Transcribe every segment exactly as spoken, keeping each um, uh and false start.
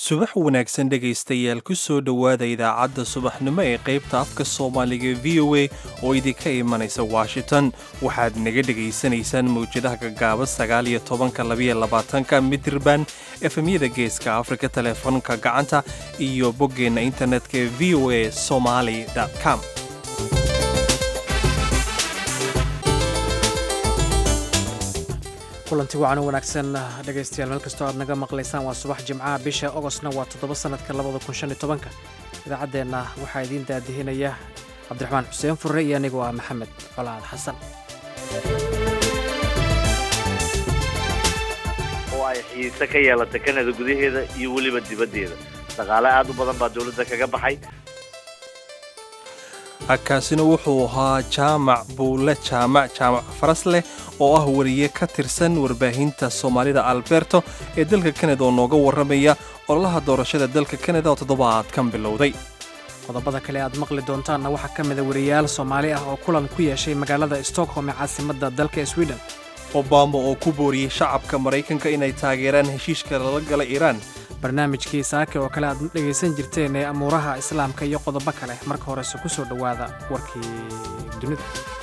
subax wanaagsan dhegaystayaal ku soo dhowaada idaacadda subaxnimo ee qaybta afka soomaaliga v o a oo idinka imanaysa washington waxaad naga dhegaysanaysaan mawjadaha gagaaba sagaal iyo tobanka labiyo labaatanka midirban efemyada geeska afrika teleefoonka gacanta iyo boggeenna internetka ee v o a somaly com kulanti wacan wanaagsan dhegaystayaal meel kastoo aad naga maqlaysaan waa subax jimcaha bisha ogostna waa toddoba sanadka labada kun shan iyo tobanka idaacaddeenna waxaa idiin daadihinaya cabdiraxmaan xuseen furre iyo anigoo ah maxamed colaad xasan oo ay xiise ka yeelatay kanada gudaheeda iyo weliba dibaddeeda dhaqaale aad u badan baa dowladda kaga baxay kaasina wuxuu ahaa jaamac buule jaamac jaamac faras leh oo ah wariye ka tirsan warbaahinta soomaalida alberto ee dalka kanada oo nooga warramaya ololaha doorashada dalka kanada oo toddobaadkan bilowday qodobada kale aad maqli doontaanna waxaa ka mida wariyaal soomaali ah oo kulan ku yeeshay magaalada stockholm ee caasimadda dalka sweden obama oo ku booriyey shacabka maraykanka inay taageeraan heshiiska lala gala iiraan barnaamijkii saake oo kale aad dhegaysan jirteen ee amuuraha islaamka iyo qodobo kale marka horese ku soo dhowaada warkii dunida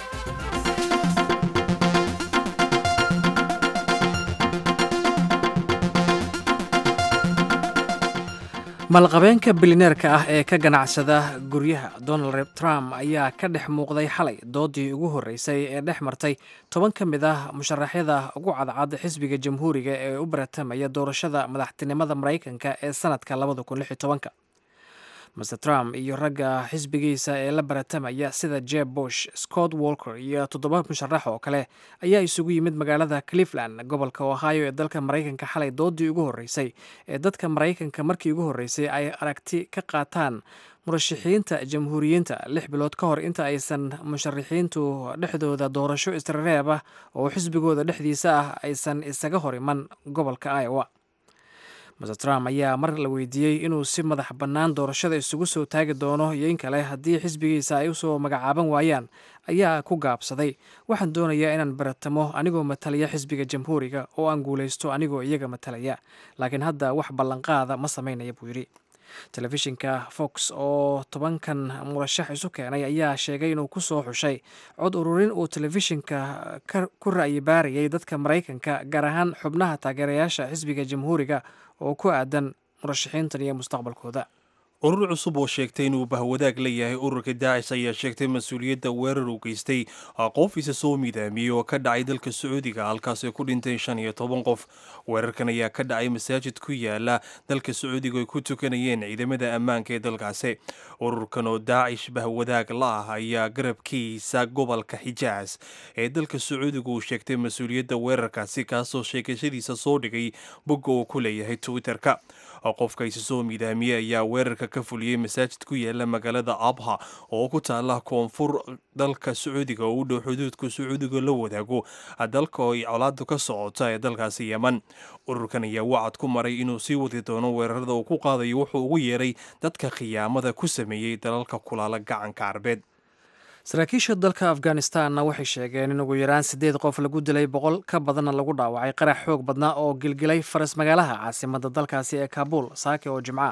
malqabeenka bilineerka ah ee ka ganacsada guryaha donald trump ayaa ka dhex muuqday xalay doodii ugu horreysay ee dhex martay toban ka mid ah musharaxyada ugu cadcad xisbiga jamhuuriga ee u baratamaya doorashada madaxtinimada maraykanka ee sanadka labada kun lix iyo tobanka master trump iyo ragga xisbigiisa ee la baratamaya sida jeb bush scott walker iyo toddoba musharax oo kale ayaa isugu yimid magaalada cleveland gobolka ohio ee dalka maraykanka xalay doodii ugu horreysay ee dadka maraykanka markii ugu horreysay ay aragti ka qaataan murashaxiinta jamhuuriyiinta lix bilood ka hor inta aysan musharaxiintu dhexdooda doorasho israreeb ah oo xisbigooda dhexdiisa ah aysan isaga hor iman gobolka iowa master trump ayaa mar la weydiiyey inuu si madax bannaan doorashada isugu soo taagi doono iyo in kale haddii xisbigiisa ay usoo magacaaban waayaan ayaa ku gaabsaday waxaan doonayaa inaan baratamo anigoo matalaya xisbiga jamhuuriga oo aan guulaysto anigoo iyaga matalaya laakiin hadda wax ballanqaada ma samaynaya buu yidhi telefishinka fox oo tobankan murashax isu keenay ayaa sheegay inuu ku soo xushay cod ururin uu telefishinka ku ra'yi baarayay dadka maraykanka gaar ahaan xubnaha taageerayaasha xisbiga jamhuuriga oo ku aadan murashaxiintan iyo mustaqbalkooda urur cusub oo sheegtay inuu bahwadaag la yahay ururka daacish ayaa sheegtay mas-uuliyadda weerar uu geystay qof isa soo midaamiyey oo ka dhacay dalka sacuudiga halkaasay ku dhinteen shan iyo toban qof weerarkan ayaa ka dhacay masaajid ku yaala dalka sacuudiga ay ku tukanayeen ciidamada ammaanka ee dalkaasi ururkan oo daacish bahwadaag la ah ayaa garabkiisa gobolka xijaas ee dalka sacuudiga uu sheegtay mas-uuliyadda weerarkaasi kaasoo sheegashadiisa soo dhigay bogga uu ku leeyahay twitterka qofka isa soo midaamiyey ayaa weerarka ka fuliyey masaajid ku yaala magaalada abha oo ku taala koonfur dalka sacuudiga oo u dhow xuduudka sacuudiga la wadaago dalka oo ay colaadu ka socota ee dalkaasi yeman ururkan ayaa wacad ku maray inuu sii wadi doono weerarada uu ku qaadayo wuxuu ugu yeeray dadka khiyaamada ku sameeyey dalalka kulaala gacanka carbeed saraakiisha dalka afghanistanna waxay sheegeen in ugu yaraan siddeed qof lagu dilay boqol ka badanna lagu dhaawacay qarax xoog badnaa oo gilgilay faras magaalaha caasimadda dalkaasi ee kaabuul saake oo jimca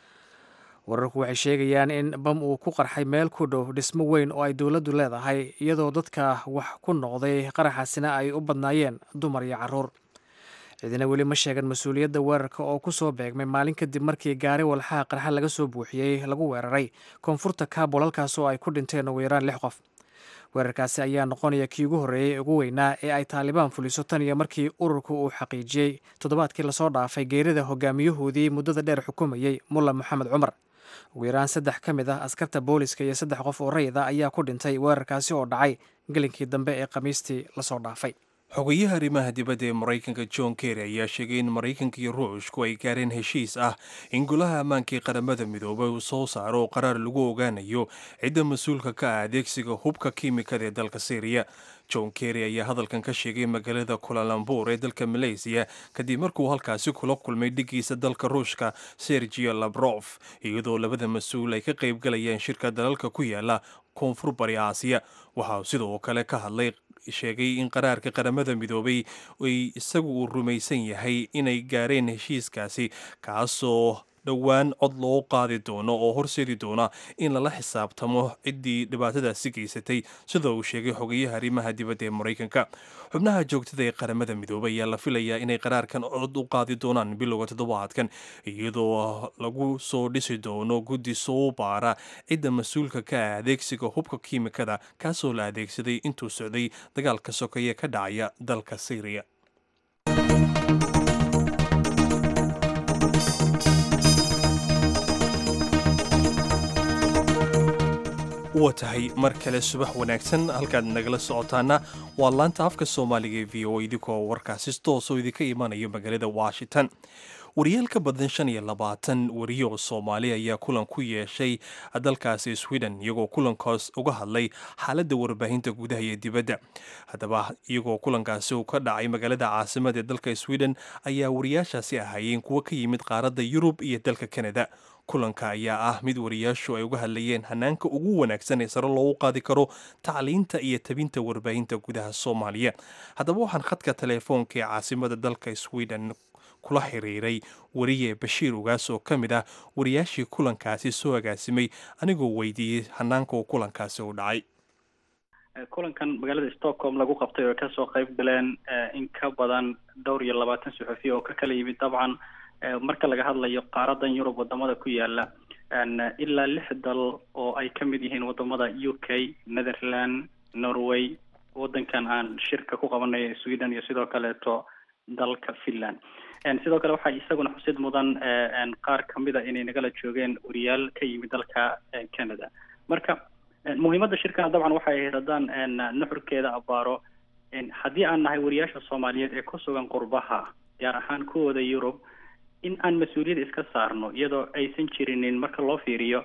wararku waxay sheegayaan in bam uu ku qarxay meel ku dhow dhismo weyn oo ay dowladdu leedahay iyadoo dadka wax ku noqday qaraxaasina ay u badnaayeen dumar iyo carruur ciidina weli ma sheegan mas-uuliyadda weerarka oo ku soo beegmay maalin kadib markii gaari walxaha qarxa laga soo buuxiyey lagu weeraray koonfurta kaabul halkaas oo ay ku dhinteen ugu yaraan lix qof weerarkaasi ayaa noqonaya kii ugu horreeyey ugu weynaa ee ay taalibaan fuliso tan iyo markii ururku uu xaqiijiyey toddobaadkii lasoo dhaafay geerida hogaamiyahoodii muddada dheer xukumayey mulla moxamed cumar ugu yaraan saddex ka mid ah askarta booliska iyo saddex qof oo rayida ayaa ku dhintay weerarkaasi oo dhacay gelinkii dambe ee khamiistii lasoo dhaafay xogayaha arrimaha dibadda ee maraykanka john kerry ayaa sheegay in maraykanka iyo ruushku ay gaareen heshiis ah in golaha ammaanka ee qaramada midoobay uu soo saaro qaraar lagu ogaanayo cidda mas-uulka ka ah adeegsiga hubka kiimikada ee dalka syriya john kerry ayaa hadalkan ka sheegay magaalada kulalambur ee dalka malaysiya kadib markuu halkaasi kula kulmay dhigiisa dalka ruushka sergio labrof iyadoo labada mas-uul ay ka qaybgalayaan shirka dalalka ku yaala koonfur bari aasiya waxaa sidoo kale ka hadlay sheegay in qaraarka qaramada midoobay ay isagu uu rumaysan yahay inay gaareen heshiiskaasi kaasoo dhowaan cod loo qaadi doono oo horseedi doona in lala xisaabtamo ciddii dhibaatadaasi geysatay sida uu sheegay xogayaha arrimaha dibadda ee maraykanka. xubnaha joogtada ee qaramada midoobay ayaa la filayaa inay qaraarkan cod u qaadi doonaan bilowga toddobaadkan, iyadoo lagu soo dhisi doono guddi soo baara cidda mas-uulka ka ah adeegsiga hubka kiimikada kaasoo la adeegsaday intuu socday dagaalka sokeeye ka dhacaya dalka Syria. waa tahay mar kale subax wanaagsan, halkaad nagala socotaana waa laanta afka soomaaliga ee v o idinkoo warkaasi toosoo idinka imanayo magaalada Washington. wariyaal ka badan shan iyo labaatan wariye oo Soomaali ayaa kulan ku yeeshay dalkaasi Sweden, iyagoo kulankaas uga hadlay xaaladda warbaahinta gudaha iyo dibadda. haddaba iyagoo kulankaasi uu ka dhacay magaalada caasimada ee dalka Sweden ayaa wariyaashaasi ahaayeen kuwo ka yimid qaaradda Yurub iyo dalka Canada. kulanka ayaa ah mid wariyaashu ay uga hadlayeen hanaanka ugu wanaagsan ee sare loogu qaadi karo tacliinta iyo tabinta warbaahinta gudaha Soomaaliya. haddaba waxaan khadka teleefoonka ee caasimada dalka Sweden kula xiriiray wariye Bashiir Ugaas oo ka mid ah wariyaashii kulankaasi soo agaasimay, anigoo weydiiyey hanaanka uu kulankaasi u dhacay. kulankan magaalada Stockholm lagu qabtay oo kasoo qayb galeen in ka badan dhowr iyo labaatan suxufiye oo ka kala yimid dabcan marka laga hadlayo qaaradan Yurub wadamada ku yaala ilaa lix dal oo ay ka mid yihiin wadamada U K, Netherlands, Norway, wadankan aan shirka ku qabanay Sweden iyo sidoo kaleeto dalka Finland. sidoo kale waxaa isaguna xusid mudan qaar kamid ah inay nagala joogeen wariyaal ka yimid dalka Canada. marka muhiimadda shirkan dabcan waxay ahayd haddaan nuxurkeeda abaaro haddii aan nahay wariyaasha Soomaaliyeed ee ku sugan qurbaha gaar ahaan kuwooda Yurub in aan mas-uuliyad iska saarno iyadoo aysan jirinin marka loo fiiriyo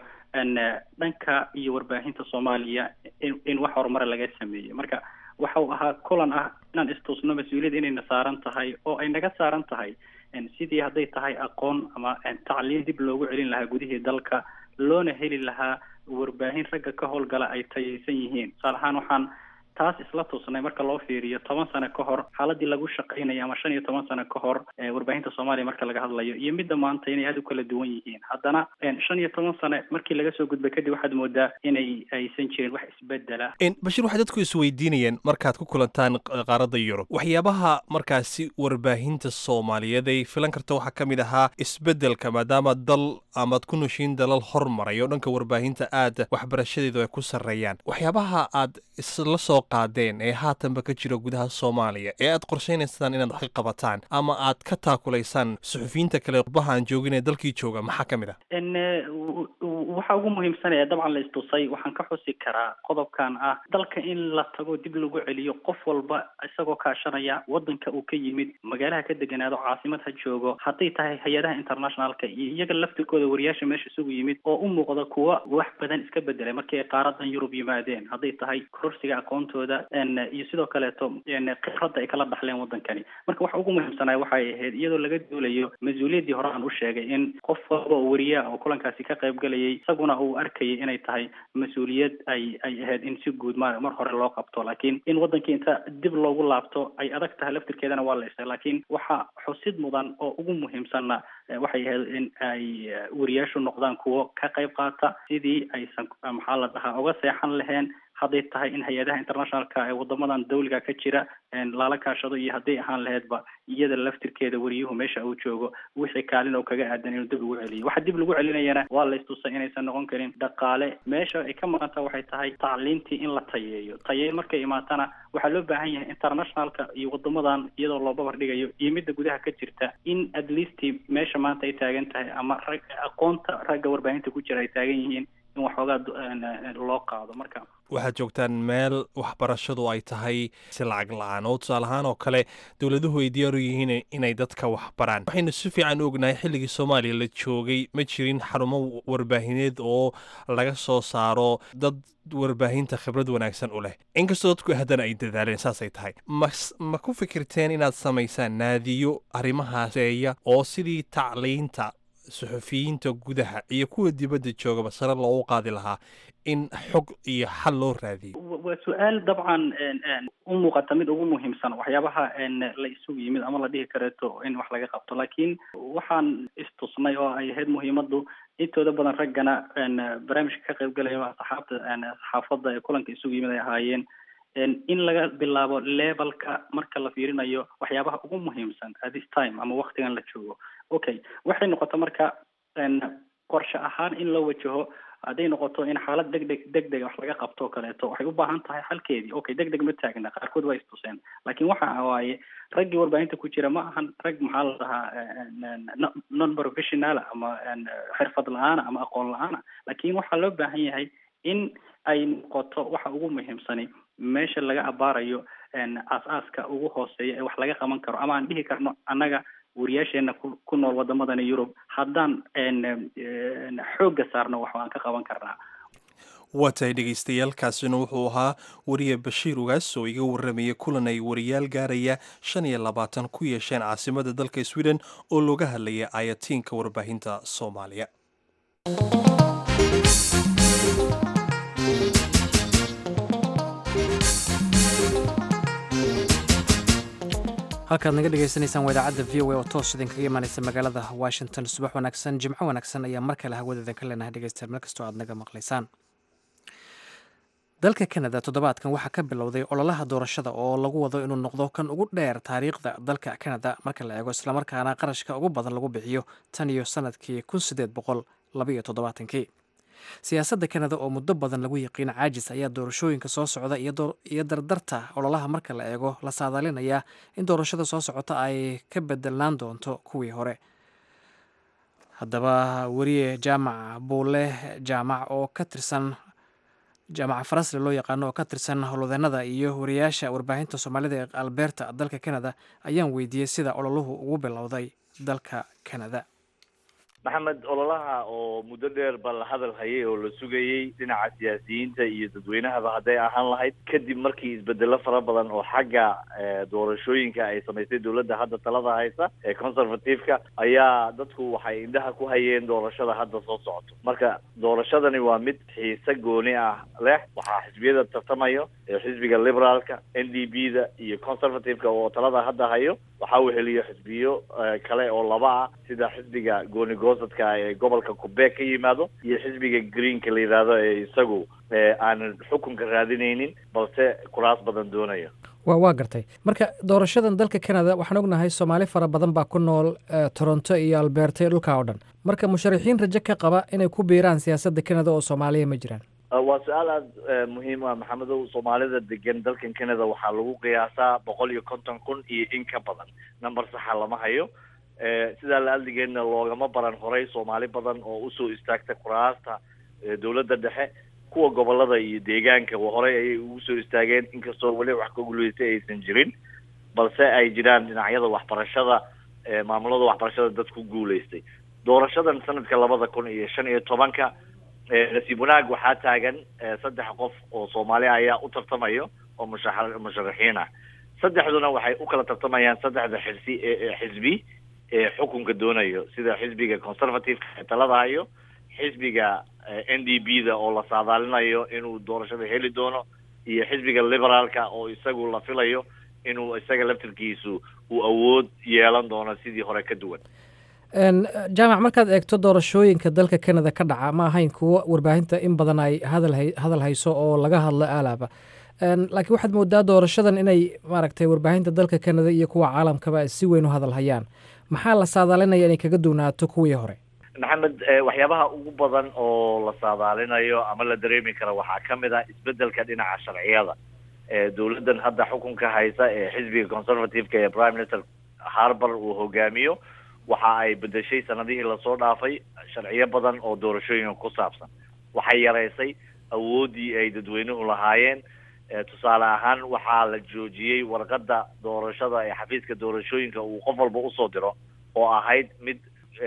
dhanka iyo warbaahinta Soomaaliya in wax horumar laga sameeyo. marka waxa uu ahaa kulan ah inaan istusno mas-uuliyad inayna saaran tahay oo ay naga saaran tahay sidii hadday tahay aqoon ama tacliin dib loogu celin lahaa gudihii dalka, loona heli lahaa warbaahin ragga ka howlgala ay tayaysan yihiin. tusaale ahaan waxaan taas isla tusnay marka loo fiiriyo toban sano ka hor xaaladii lagu shaqaynaya ama shan iyo toban sano ka hor warbaahinta Soomaaliya marka laga hadlayo iyo midda maanta inay aad u kala duwan yihiin. haddana shan iyo toban sano markii laga soo gudbay kadib waxaad moodaa inay aysan jirin wax isbedela. Bashiir, waxay dadku isweydiinayeen markaad ku kulantaan qaaradda Yurub waxyaabaha markaasi warbaahinta Soomaaliyeed ay filan karto waxaa ka mid ahaa isbedelka, maadaama dal amaad ku noshiin dalal hormaray oo dhanka warbaahinta aad waxbarashadeedu ay ku sarreeyaan. waxyaabaha aad isla soo qaadeen ee haatanba ka jira gudaha Soomaaliya ee aad qorsheynaysaan inaad wax ka qabataan ama aad ka taakulaysaan suxufiyiinta kale qurbaha aan joogin ee dalkii jooga maxaa ka mid ah? waxa ugu muhiimsan ee dabcan la istusay waxaan ka xusi karaa qodobkan ah dalka in la tago dib lagu celiyo qof walba isagoo kaashanaya wadanka uu ka yimid, magaalaha ka deganaado, caasimad ha joogo, hadday tahay hay-adaha internationalka iyo iyaga laftirkooda wariyaasha meesha isugu yimid oo u muuqda kuwa wax badan iska bedelay markii ay qaaradan Yurub yimaadeen, hadday tahay kororsiga aqoontooda iyo sidoo kaleeto khibradda ay kala dhaxleen wadankani. marka waxa ugu muhiimsanaa waxay ahayd iyadoo laga duulayo mas-uuliyaddii hore aan u sheegay in qof walba oo wariya oo kulankaasi ka qayb galayay isaguna uu arkayay inay tahay mas-uuliyad ay ay ahayd in si guud mar mar hore loo qabto, laakiin in wadankii inta dib loogu laabto ay adag tahay laftirkeedana waa la isay. laakiin waxa xusid mudan oo ugu muhiimsanna waxay ahayd in ay wariyaashu noqdaan kuwo ka qayb qaata sidii aysan maxaa la dhahaa uga seexan lahayn, hadday tahay in hay-adaha internationalka ee wadamadan dawliga ka jira lala kaashado iyo hadday ahaan lahaydba iyada laftirkeeda wariyuhu meesha uu joogo wixii kaalin oo kaga aadan inuu dib lagu celiyo. waxa dib lagu celinayana waa la istusay inaysan noqon karin dhaqaale. meesha ay ka maqanta waxay tahay tacliintii in la tayeeyo. tayeyn markay imaatana waxaa loo baahan yahay internationalka iyo wadamadan iyadoo loo babar dhigayo iyo midda gudaha ka jirta in at least meesha maanta ay taagan tahay ama rag aqoonta ragga warbaahinta ku jira ay taagan yihiin in waxoogaa loo qaado. marka waxaad joogtaan meel waxbarashadu ay tahay si lacag la-aan oo tusaale ahaan oo kale dowladuhu ay diyaar u yihiin inay dadka waxbaraan. waxaynu si fiican u ognahay xilligii Soomaaliya la joogay ma jirin xarumo warbaahineed oo laga soo saaro dad warbaahinta khibrad wanaagsan u leh, inkastoo dadku haddana ay dadaaleen. saasay tahay ma ma ku fikirteen inaad samaysaan naadiyo arrimahaas eeya oo sidii tacliinta suxufiyiinta gudaha iyo kuwa dibadda joogaba sare loogu qaadi lahaa in xog iyo xal loo raadiyo? waa su-aal dabcan u muuqata mid ugu muhiimsan waxyaabaha la isugu yimid ama la dhihi kareeto in wax laga qabto, laakiin waxaan istusnay oo ay ahayd muhiimadu intooda badan raggana barnaamijka ka qaybgalaya saxaabta saxaafadda ee kulanka isugu yimid ay ahaayeen in laga bilaabo levelka marka la fiirinayo waxyaabaha ugu muhiimsan at this time ama waktigan la joogo. Okay, waxay noqoto marka qorshe ahaan in loo wajaho hadday noqoto in xaalad degdeg degdeg wax laga qabto kaleeto waxay u baahan tahay xalkeedii. Okay, degdeg ma taagna, qaarkood waa istuseen, laakiin waxa waaye raggii warbaahinta ku jira ma ahan rag maxaa la dhahaa non professional ama xirfad la-aan ama aqoon la-aan, laakiin waxaa loo baahan yahay in ay noqoto waxa ugu muhiimsani meesha laga abaarayo aas-aaska ugu hooseeya ee wax laga qaban karo, ama aan dhihi karno annaga wariyaasheena ku nool wadamadan Yurub haddaan xoogga saarno wax aan ka qaban karnaa. waa tahay dhegaystayaal, kaasina wuxuu ahaa wariye Bashiir Ugaas oo iga warramaya kulan ay wariyaal gaaraya shan iyo labaatan ku yeesheen caasimada dalka Sweden oo looga hadlayay ayatiinka warbaahinta Soomaaliya. halkaad naga dhegaysanaysaan waa idaacadda v o a oo toos idinkaga imaanaysa magaalada Washington. subax wanaagsan, jimco wanaagsan ayaa mar kale hawada idinka leenahay dhegaystayaal meel kastoo aad naga maqlaysaan. dalka Canada toddobaadkan waxaa ka bilowday ololaha doorashada oo lagu wado inuu noqdo kan ugu dheer taariikhda dalka Canada marka la eego, islamarkaana qarashka ugu badan lagu bixiyo tan iyo sanadkii kun sideed boqol laba iyo toddobaatankii. siyaasadda Canada oo muddo badan lagu yaqiin caajis ayaa doorashooyinka soo socda iyo dardarta ololaha marka la eego la saadaalinayaa in doorashada soo socota ay ka bedelaan doonto kuwii hore. haddaba wariye jaamac buule jaamac oo ka tirsan jaamaca Farasle loo yaqaano oo ka tirsan howlwadeenada iyo wariyaasha warbaahinta Soomaalida ee Alberta dalka Canada ayaan weydiiyey sida ololuhu ugu bilowday dalka Canada. maxamed, ololaha oo muddo dheer ba la hadal hayay oo la sugayey dhinaca siyaasiyiinta iyo dadweynahaba hadday ahaan lahayd, kadib markii isbedelo fara badan oo xagga doorashooyinka ay samaysay dowladda hadda talada haysa ee conservative-ka, ayaa dadku waxay indhaha ku hayeen doorashada hadda soo socoto. marka doorashadani waa mid xiise gooni ah leh. waxaa xisbiyada tartamayo ee xisbiga liberaalka, N D P-da iyo conservative-ka oo talada hadda hayo. waxaa uu heliyo xisbiyo kale oo laba ah sida xisbiga goonigo dadka ee gobolka Quebec ka yimaado iyo xisbiga Greenka la yiraahdo ee isagu aan xukunka raadinaynin balse kuraas badan doonayo. waa waa gartay. marka doorashadan dalka Canada waxaan ognahay Soomaali fara badan baa ku nool Toronto iyo Alberta iyo dhulka oo dhan. marka musharaxiin rajo ka qaba inay ku biiraan siyaasadda Canada oo Soomaaliya ma jiraan? waa su-aal aada muhiim ah maxamedow. Soomaalida degan dalkan Canada waxaa lagu qiyaasaa boqol iyo konton kun iyo in ka badan. number saxa lama hayo. sidaa la aldigeedna loogama baran horay Soomaali badan oo usoo istaagta kuraasta dowladda dhexe. kuwa gobolada iyo deegaanka horey ayay ugu soo istaageen, inkastoo weli wax ka guulaystay aysan jirin, balse ay jiraan dhinacyada waxbarashada, maamulada waxbarashada dad ku guulaystay. doorashadan sanadka labada kun iyo shan iyo tobanka nasiib wanaag waxaa taagan saddex qof oo Soomaali ayaa u tartamayo oo musharaxiin ah. saddexduna waxay u kala tartamayaan saddexda xisbi xisbi ee xukunka doonayo, sida xisbiga conservative ee talada hayo, xisbiga N D P-da oo la saadaalinayo inuu doorashada heli doono, iyo xisbiga liberaalka oo isagu la filayo inuu isaga laftirkiisu uu awood yeelan doono sidii hore ka duwan. jaamac, markaad eegto doorashooyinka dalka Canada ka dhaca ma ahayn kuwo warbaahinta in badan ay hadal hay hadal hayso oo laga hadlo aalaaba, laakiin waxaad moodaa doorashadan inay maaragtay warbaahinta dalka Canada iyo kuwa caalamkaba si weyn u hadal hayaan. maxaa la saadaalinaya inay kaga duwnaato kuwii hore? maxamed, waxyaabaha ugu badan oo la saadaalinayo ama la dareemi kara waxaa ka mid ah isbedelka dhinaca sharciyada. dowladdan hadda xukunka haysa ee xisbiga conservative-ka ee prime minister Harper uu hogaamiyo waxa ay bedeshay sanadihii lasoo dhaafay sharciyo badan oo doorashooyinka ku saabsan. waxay yaraysay awoodii ay dadweynuhu lahaayeen. tusaale ahaan waxaa la joojiyey warqadda doorashada ee xafiiska doorashooyinka uu qof walba usoo diro oo ahayd mid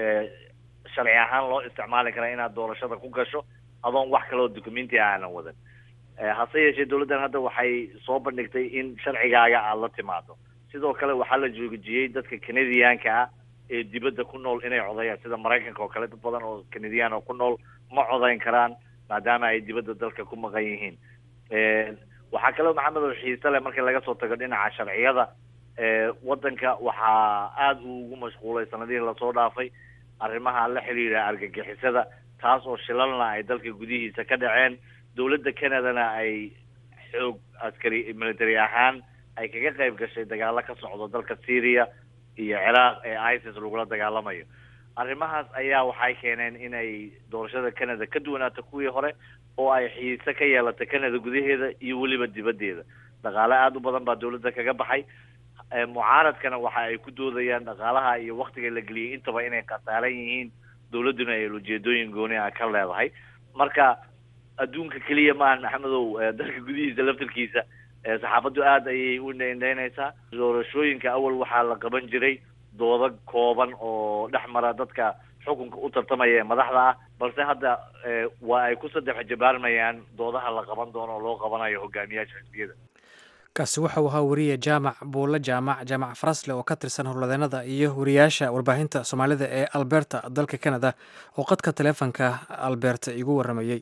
sharci ahaan loo isticmaali kara inaad doorashada ku gasho adoon wax kaloo documenti aanan wadan. hase yeeshee dowladdan hadda waxay soo bandhigtay in sharcigaaga aada la timaado. sidoo kale waxaa la joojiyey dadka Canadianka ah ee dibadda ku nool inay codayaan sida maraykanka oo kale dad badan oo kanadiyaan oo ku nool ma codayn karaan maadaama ay dibadda dalka ku maqan yihiin waxaa kaloo maxamed oo xiise leh markii laga soo tago dhinaca sharciyada waddanka waxaa aada uu ugu mashquulay sanadihii lasoo dhaafay arrimaha la xiriira argagixisada taas oo shilalna ay dalka gudihiisa ka dhaceen dowladda canadana ay xoog askari military ahaan ay kaga qayb gashay dagaalo ka socdo dalka syria iyo ciraaq ee isis lagula dagaalamayo arrimahaas ayaa waxay keeneen inay doorashada canada ka duwanaato kuwii hore oo ay xiise ka yeelato canada gudaheeda iyo weliba dibaddeeda dhaqaale aada u badan baa dowladda kaga baxay mucaaradkana waxa ay ku doodayaan dhaqaalaha iyo waktiga la geliyay intaba inay khasaaran yihiin dowladduna ay ujeedooyin gooni ah ka leedahay marka adduunka keliya maahan maxamedow dalka gudihiisa laftarkiisa saxaafaddu aada ayay u indhaynaysaa doorashooyinka awal waxaa la qaban jiray doodo kooban oo dhex mara dadka xukunka u tartamaya ee madaxda ah balse hadda waa ay ku saddex jabaarmayaan doodaha la qaban doono oo loo qabanayo hogaamiyaasha xisbiyada kaasi waxau ahaa wariye jaamac buulle jaamac jaamac farasle oo ka tirsan howlwadeenada iyo wariyaasha warbaahinta soomaalida ee alberta dalka canada oo qadka taleefonka alberta igu waramayey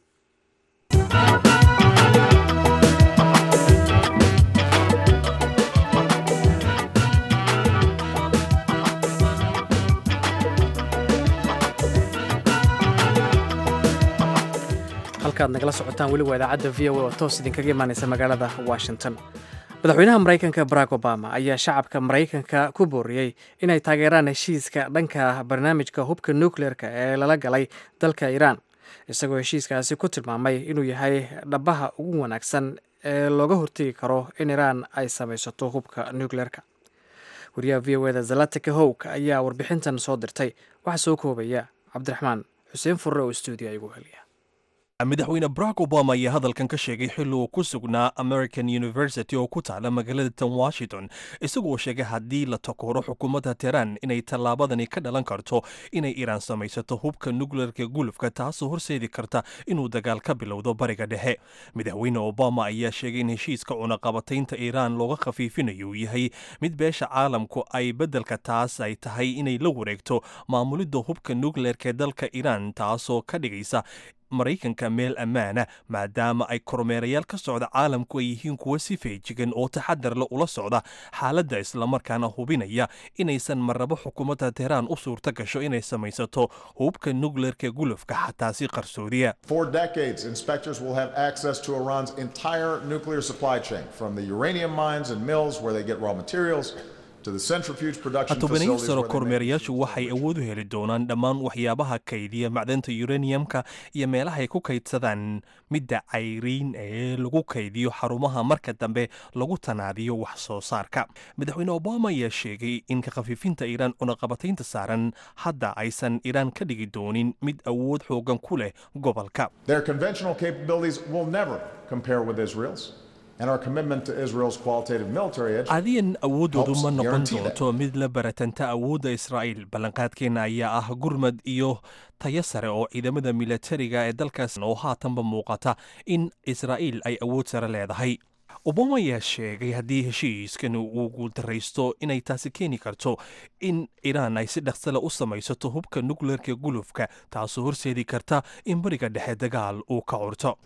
halkaad nagala socotaan weli waa idaacadda v o a oo toos idinkaga imaanaysa magaalada washington madaxweynaha maraykanka barack obama ayaa shacabka maraykanka ku booriyey inay taageeraan heshiiska dhanka barnaamijka hubka nucleer-ka ee lala galay dalka iiraan isagoo heshiiskaasi ku tilmaamay inuu yahay dhabaha ugu wanaagsan ee looga hortegi karo in iiraan ay samaysato hubka nucleer-ka wariyaha v o eda zalatika howk ayaa warbixintan soo dirtay waxaa soo koobaya cabdiraxmaan xuseen furre oo stuudiya igu heliya madaxweyne barack obama ayaa hadalkan ka sheegay xilli uu ku sugnaa american university oo ku taala magaalada tan washington isagoo sheegay haddii la takooro xukuumadda tehraan inay tallaabadani ka dhalan karto inay iiraan samaysato hubka nukleerka gulufka taasoo horseedi karta inuu dagaal ka bilowdo bariga dhexe madaxweyne obama ayaa sheegay in heshiiska cunaqabataynta iiraan looga khafiifinayo uu yahay mid beesha caalamku ay beddelka taas ay tahay inay la wareegto maamulidda hubka nukleerka dalka iiraan taasoo ka dhigaysa maraykanka meel ammaana maadaama ay kormeerayaal ka socda caalamku ay yihiin kuwa si feejigan oo taxadar le ula socda xaaladda islamarkaana hubinaya inaysan marrabo xukuumadda tehraan u suurta gasho inay samaysato hubka nukleerka gulufka xataa si qarsoodiya For decades, inspectors will have access to Iran's entire nuclear supply chain, from the uranium mines and mills where they get raw materials tobanyo sano kormeerayaashu waxay awood u heli doonaan dhammaan waxyaabaha kaydiya macdanta uraniumka iyo meelahay ku kaydsadaan midda cayriin ee lagu kaydiyo xarumaha marka dambe lagu tanaadiyo wax soo saarka madaxweyne obama ayaa sheegay in ka khafiifinta iiraan cunaqabataynta saaran hadda aysan iiraan ka dhigi doonin mid awood xoogan ku leh gobolka caadiyan awooddoodu ma noqon doonto mid la baratanta awoodda israa'iil ballanqaadkeenna ayaa ah gurmad iyo tayo sare oo ciidamada milatariga ee dalkaas oo haatanba muuqata in israa'iil ay awood sare leedahay obama ayaa sheegay haddii heshiiskan uu guuldaraysto inay taasi keeni karto in iiraan ay si dhaqsale u samaysato hubka nukleerka gulufka taasoo horseedi karta in bariga dhexe dagaal uu ka curto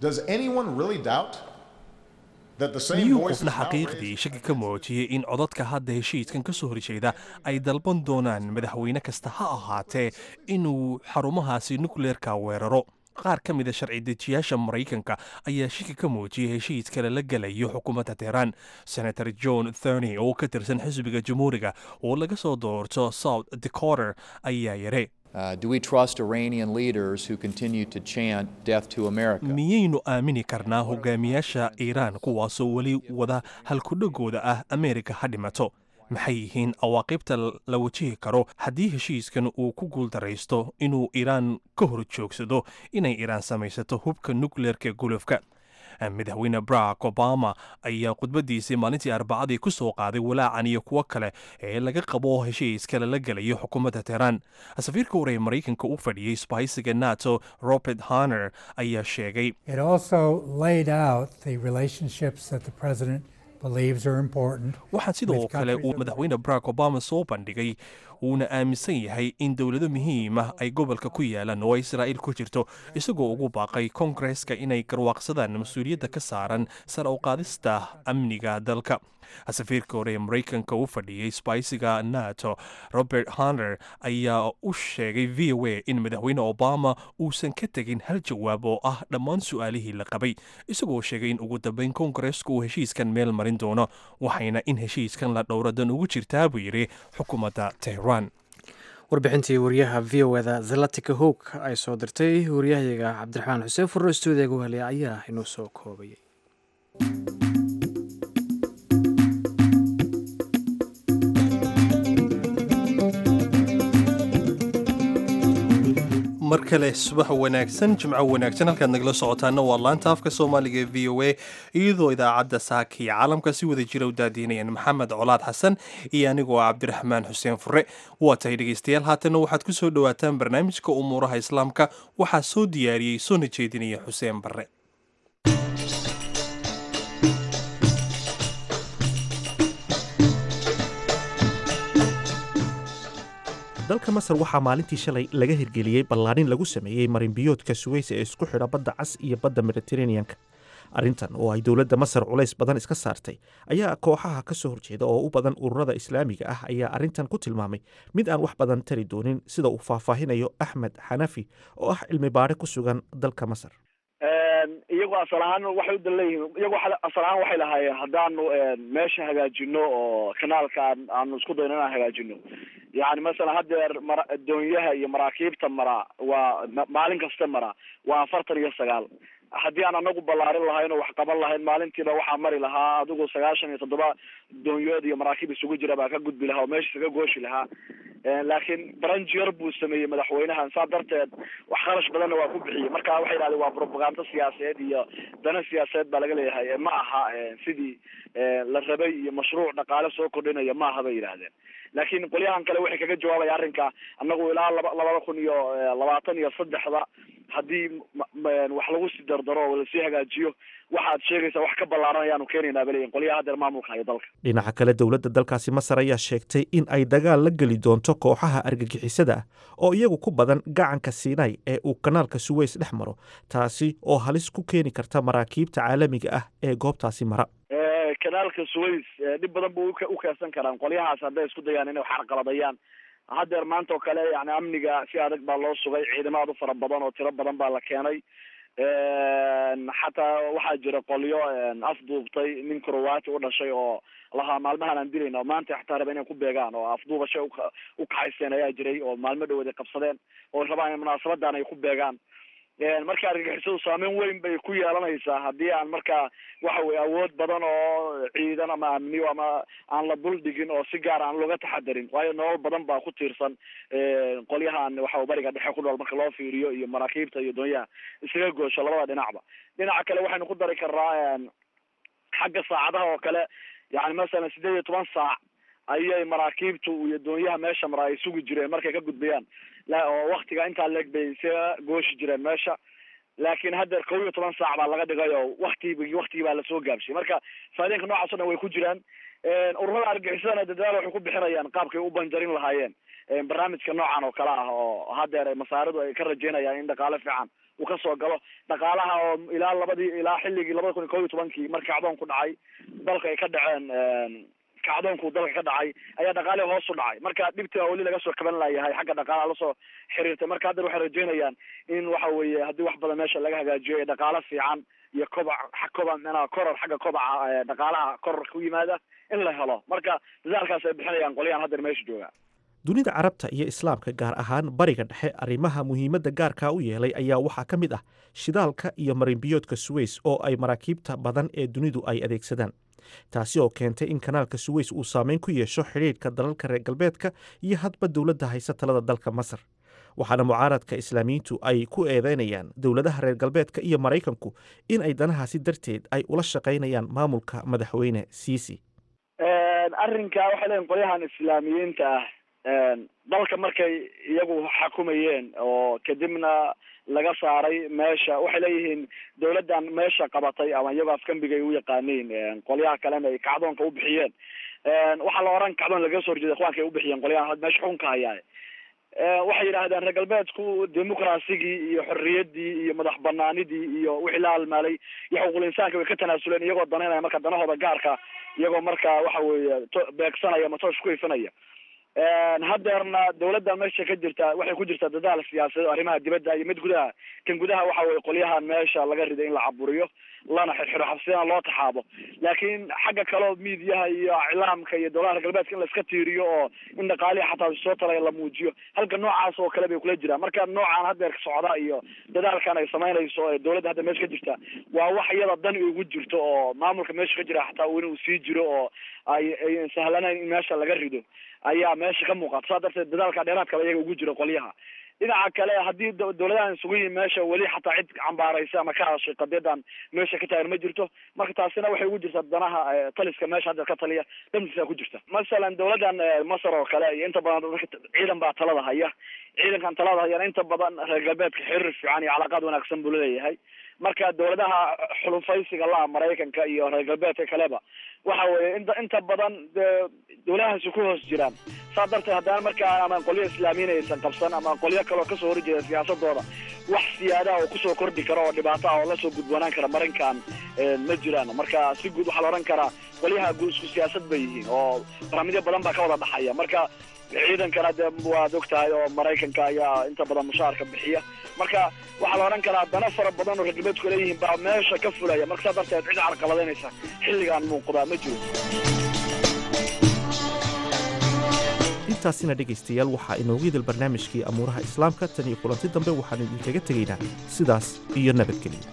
miyuu qofna xaqiiqdii shaki ka muujiyey in codadka hadda heshiiskan ka soo horjeeda ay dalban doonaan madaxweyne kasta ha ahaatee inuu xarumahaasi nukleerka weeraro qaar ka mida sharci dejiyaasha maraykanka ayaa shaki ka muujiyey heshiiska lala gelayo xukuumadda tehraan senator john thurney oo ka tirsan xisbiga jamhuuriga oo laga soo doorto south dakota ayaa yare Uh, do we trust Iranian leaders who continue to chant death to America? miyaynu aamini karnaa hogaamiyaasha iiraan kuwaasoo weli wada halkudhagooda ah ameerika ha dhimato maxay yihiin cawaaqibta la wajihi karo haddii heshiiskan uu ku guuldaraysto inuu iiraan ka hor joogsado inay iiraan samaysato hubka nukleerka gulufka madaxweyne barack obama ayaa khudbadiisii maalintii arbacadii ku soo qaaday walaacan iyo kuwo kale ee laga qabo heshiiska lala gelayo xukuumadda tehraan safiirka hore ee maraykanka u fadhiyey isbahaysiga nato robert hanner ayaa sheegay waxaa sidoo kale uu madaxweyne barack obama soo bandhigay wuuna aaminsan yahay in dowlado muhiim ah ay gobolka ku yaalaan oo israa'iil ku jirto, isagoo ugu baaqay koongareeska inay garwaaqsadaan mas-uuliyadda ka saaran sar u qaadista amniga dalka. safiirka hore ee maraykanka u fadhiyey isbahaysiga nato Robert Hunter ayaa u sheegay v o a in madaxweyne Obama uusan ka tegin hal jawaab oo ah dhammaan su-aalihii la qabay, isagoo sheegay in ugu dambeyn koongareesku uu heshiiskan meel marin doono, waxayna in heshiiskan la dhowradan ugu jirtaa buu yidhi xukuumadda Tehran. warbixintii wariyaha v o da Zalatika Hook ay soo dirtay wariyahayaga cabdiraxmaan xuseen furro stuudiga weheliya ayaa inoo soo koobayay. mar kale subax wanaagsan, jimco wanaagsan. halkaad nagala socotaana waa laanta afka soomaaliga ee v o a, iyadoo idaacadda saaka iyo caalamka si wada jira u daadiinayaan maxamed colaad xasan iyo anigoo cabdiraxmaan xuseen fure. waa tahay dhegeystayaal, haatanna waxaad ku soo dhowaataan barnaamijka umuuraha islaamka. waxaa soo diyaariyey soona jeedinaya xuseen barre. dalka masar waxaa maalintii shalay laga hirgeliyey ballaarin lagu sameeyey marinbiyoodka suweys ee isku xidha badda cas iyo badda mediteraneanka. arrintan oo ay dowladda masar culays badan iska saartay ayaa kooxaha ka soo horjeeda oo u badan ururada islaamiga ah ayaa arrintan ku tilmaamay mid aan wax badan tari doonin, sida uu faahfaahinayo axmed xanafi oo ah cilmi baare ku sugan dalka masar. iyagu asal ahaan waxay u dan leeyihiin iyagu asal ahaan waxay lahaayeen haddaanu meesha hagaajino oo kanaalka aanu isku dayno inaan hagaajino, yani masalan haddeer mara doonyaha iyo maraakiibta mara waa maalin kasta mara waa afartan iyo sagaal. haddii aan anagu ballaarin lahayn oo wax qaban lahayn maalintiiba waxaa mari lahaa adigu sagaashan iyo toddoba doonyood iyo maraakiib isugu jira baa ka gudbi lahaa oo meesha isaga gooshi lahaa. laakiin baranjiyar buu sameeyey madaxweynahan, saa darteed wax kharash badanna waa ku bixiyey. marka waxay yidhahdeen waa propaganda siyaasadeed iyo dana siyaasadeed baa laga leeyahay, ma aha sidii la rabay iyo mashruuc dhaqaale soo kordhinaya ma aha bay yidhaahdeen. laakiin qolyahan kale waxay kaga jawaabaya arrinka anagu ilaa laba labada kun iyo labaatan iyo saddexda haddii wax lagu sii dardaro oo lasii hagaajiyo waxaad sheegaysaa wax ka ballaaran ayaanu keenaynaa bay leeyihin qolyaha haddeer maamulka iyo dalka. dhinaca kale dowladda dalkaasi masar ayaa sheegtay in ay dagaal la geli doonto kooxaha argagixisada ah oo iyagu ku badan gacanka Sinai ee uu kanaalka Suweys dhex maro, taasi oo halis ku keeni karta maraakiibta caalamiga ah ee goobtaasi mara. kanaalka Suweys dhib badan buu u keensan karaan qolyahaas hadday isku dayaan inay wax carqaladayaan. haddeer maanta oo kale yani amniga si adag baa loo sugay, ciidamo aad u fara badan oo tiro badan baa la keenay. xataa waxaa jira qolyo afduubtay nin Croati u dhashay oo lahaa maalmahan aan dilayna oo maanta xataa raba inay ku beegaan oo afduubasho u kaxayseen ayaa jiray oo maalmo dhawood ay qabsadeen oo rabaan in munaasabadan ay ku beegaan. marka argagixisadu saameyn weyn bay ku yeelanaysaa haddii aan markaa waxa weye awood badan oo ciidan ama amniyo ama aan la dul dhigin oo si gaar aan looga taxadarin, waayo nolol badan baa ku tiirsan qolyahan waxa bariga dhexe ku nool marka loo fiiriyo iyo maraakiibta iyo doonyaha isaga goosho labada dhinacba. dhinaca kale waxaynu ku dari karnaa xagga saacadaha oo kale, yani masalan sideed iyo toban saac ayay maraakiibtu iyo doonyaha meesha mara ay sugi jireen markay ka gudbayaan oo waktiga intaa leeg bay isaga gooshi jireen meesha. laakiin haddeer kow iyo toban saac baa laga dhigay oo waktigi waktigii baa lasoo gaabsiyey. marka faa'iidooyinka noocaas o dhan way ku jiraan. ururada argagixisadana dadaal waxay ku bixinayaan qaabkay u banjarin lahaayeen barnaamijka noocan oo kale ah oo haddeer masaaridu ay ka rajeynayaan in dhaqaale fiican uu ka soo galo. dhaqaalaha oo ilaa labadii ilaa xilligii labada kun iyo kow iyo tobankii markii kacdoon ku dhacay dalka ay ka dhaceen kacdoonku dalka ka dhacay ayaa dhaqaale hoos u dhacay. marka dhibta weli laga soo kaban layahay xagga dhaqaalaha lasoo xiriirtay. marka haddeer waxay rajeynayaan in waxa weeye haddii wax badan meesha laga hagaajiyo ee dhaqaale fiican iyo kobac koba mena koror xagga kobaca dhaqaalaha koror ku yimaada in la helo. marka dadaalkaas ay bixinayaan qolyahan haddeer meesha jooga. dunida carabta iyo islaamka gaar ahaan bariga dhexe arrimaha muhiimadda gaarka u yeelay ayaa waxaa ka mid ah shidaalka iyo marinbiyoodka Suweys oo ay maraakiibta badan ee dunidu ay adeegsadaan, taasi oo keentay in kanaalka Suweys uu saameyn ku yeesho xidhiidhka dalalka reer galbeedka iyo hadba dowladda haysa talada dalka Masar. waxaana mucaaradka islaamiyiintu ay ku eedeynayaan dowladaha reer galbeedka iyo Maraykanku in ay danahaasi darteed ay ula shaqaynayaan maamulka madaxweyne Siisi. arrinka waxay leeyihin qolyahan islaamiyiinta ah dalka markay iyagu xakumayeen oo kadibna laga saaray meesha waxay leeyihiin dawladdan meesha qabatay ama iyagoo afkambiga ay u yaqaaniin qolyaha kalena ay kacdoonka u bixiyeen waxaa la oran kacdoon laga soo horjeeda ikhwaanka ay u bixiyeen qolyaha meesha xukunka hayaa waxay yidhaahdeen reer galbeedku dimuqrasigii iyo xorriyaddii iyo madax banaanidii iyo wixii la halmaalay iyo xuquuqul insaanka way ka tanaasuleen iyagoo danaynaya marka danahooda gaarka iyagoo marka waxa weeye beegsanaya ama toosh ku ifanaya hadeerna dawladda meesha ka jirta waxay ku jirtaa dadaal siyaasadeed arrimaha dibadda iyo mid gudaha kan gudaha waxa weye qolyahan meesha laga riday in la caburiyo lana xirxiro xabsiyana loo taxaabo laakiin xagga kaleo miidiyaha iyo iclaamka iyo dowladaha reer galbeedka in la iska tiiriyo oo in dhaqaalihi xataa soo talaya la muujiyo halka noocaas oo kale bay kula jiraan marka noocan hadeer socda iyo dadaalkan ay samaynayso ee dawladda hadda meesha ka jirta waa wax iyada dani ugu jirto oo maamulka meesha ka jira xataa inuu sii jiro oo ay ay sahlanayn in meesha laga rido ayaa meesha ka muuqata saa darteed dadaalka dheeraadkaba iyaga ugu jiro qolyaha dhinaca kale haddii dawladahan isugu yihin meesha weli xataa cid cambaaraysa ama ka hadashay qadiyadan meesha ka taagan ma jirto marka taasina waxay ugu jirtaa danaha taliska meesha hadda ka taliya dhamtiisa ku jirta masalan dawladan masar oo kale iyo inta badan ciidan baa talada haya ciidankan talada hayana inta badan reer galbeedka xiriir fiican iyo calaaqaad wanaagsan buu leeyahay marka dawladaha xulufaysiga laha maraykanka iyo reer galbeedka kaleba waxa weeye inta inta badan dawladahaasi ku hoos jiraan saa darteed haddana markaa ama qolyo islaamiyiin aysan qabsan ama qolyo kaleo kasoo horjeeda siyaasadooda wax siyaadaha oo kusoo kordhi kara oo dhibaato ah oo lasoo gudboonaan kara marinkan ma jiraan marka si guud waxaa la odhan karaa qolyaha guud isku siyaasad bay yihiin oo barnaamijyo badan baa ka wada dhaxaya marka ciidankana de waad og tahay oo maraykanka ayaa inta badan mushaarka bixiya marka waxaa la odhan karaa dana fara badan oo reer galbeedku leeyihiin baa meesha ka fulaya marka saa darteed cid carqaladeynaysa xilligaan muuqdaa ma jiro intaasina dhegaystayaal waxaa inoogu idil barnaamijkii amuuraha islaamka tan iyo kulanti dambe waxaanu idinkaga tegaynaa sidaas iyo nabadgelyo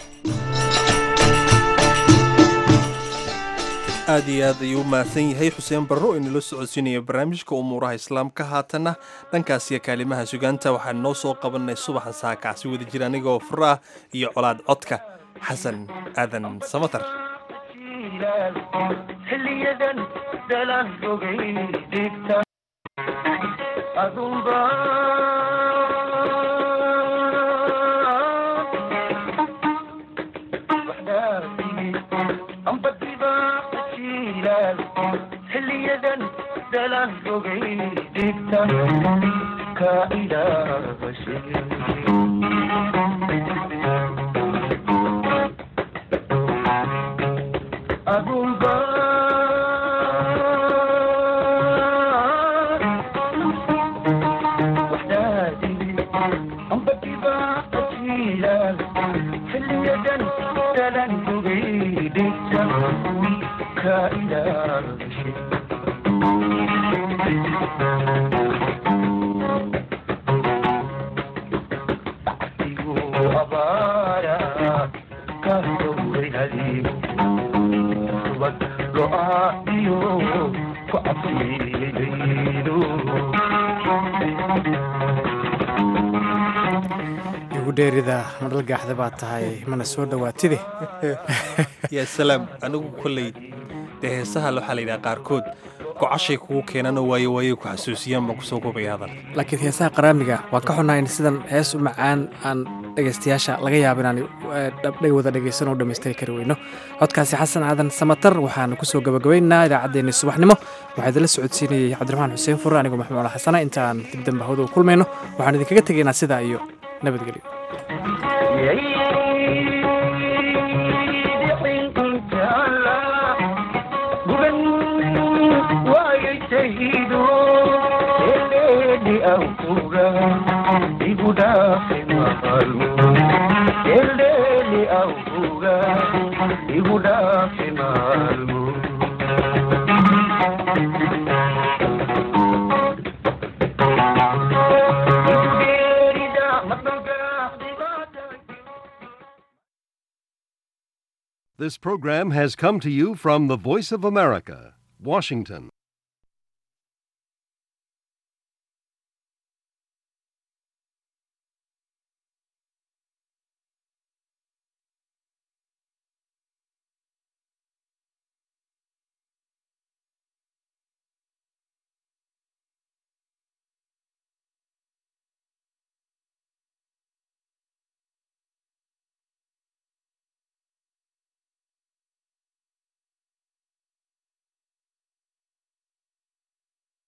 aad iyo aad ayuu u mahadsan yahay xuseen barro oo inala socodsiinaya barnaamijka umuuraha islaamka haatanna dhankaasiyo kaalimaha sugaanta waxaan noo soo qabanay subaxan saakacsi wada jira anigoo fura ah iyo colaad codka xasan aadan samatar xiliyadan dalaan fogay dhigta ka ilaabashay adunba waxdaadii ambakiba ajiilaal xiliyadan dalaan fogay dhigta ka ilaabashay igu dheerida madhal gaaxda baad tahay mana soo dhowaatide yaa salaam anigu kolley dee heesaha waxaa la yidhaha qaarkood gocashay kugu keenano waayo waayo ku xasuusiyaan baan kusoo koobaya hadal laakiin heesaha qaraamiga waan ka xunnahay in sidan hees u macaan aan dhegaystayaasha laga yaabo inaan wada dhegaysan oo dhammaystiri kari weyno codkaasi xasan aadan samatar waxaanu kusoo gabagabaynaynaa idaacaddeenni subaxnimo waxaa idinla socodsiinayay cabdiraxmaan xuseen fure anigoo maxmuud ala xasana intaan dib dambe hawada u kulmayno waxaan idinkaga tegaynaa sidaa iyo nabadgelyo This program has come to you from the Voice of America, Washington.